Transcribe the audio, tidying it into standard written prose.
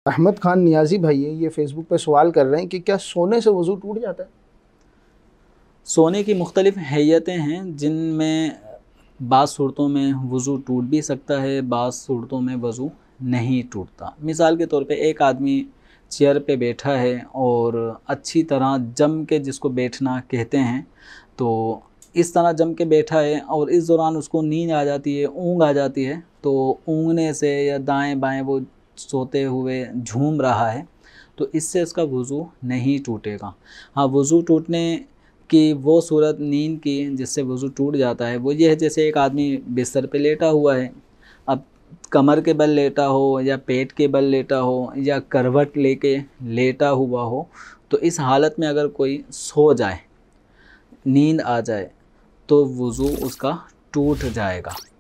अहमद खान नियाजी भाई है, ये फेसबुक पे सवाल कर रहे हैं कि क्या सोने से वज़ू टूट जाता है? सोने की मुख्तलिफ हैयतें हैं जिनमें बाज़ सूरतों में वज़ू टूट भी सकता है, बाज़ सूरतों में वज़ू नहीं टूटता। मिसाल के तौर पे एक आदमी चेयर पे बैठा है और अच्छी तरह जम के, जिसको बैठना कहते हैं, तो इस तरह जम के बैठा है और इस दौरान उसको नींद आ जाती है, ऊँघ आ जाती है, तो ऊँघने से या दाएँ बाएँ वो सोते हुए झूम रहा है, तो इससे उसका वज़ू नहीं टूटेगा। हाँ, वज़ू टूटने कि वो सूरत नींद की जिससे वज़ू टूट जाता है वो ये है, जैसे एक आदमी बिस्तर पे लेटा हुआ है, अब कमर के बल लेटा हो या पेट के बल लेटा हो या करवट लेके लेटा हुआ हो, तो इस हालत में अगर कोई सो जाए, नींद आ जाए, तो वज़ू उसका टूट जाएगा।